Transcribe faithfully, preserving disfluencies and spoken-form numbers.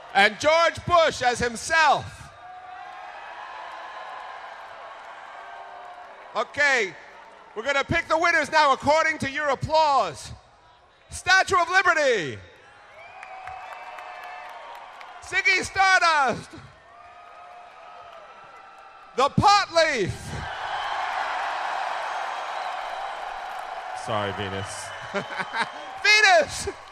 And George Bush as himself. Okay, we're going to pick the winners now according to your applause. Statue of Liberty. Ziggy Stardust. The Pot Leaf. Sorry, Venus. Venus!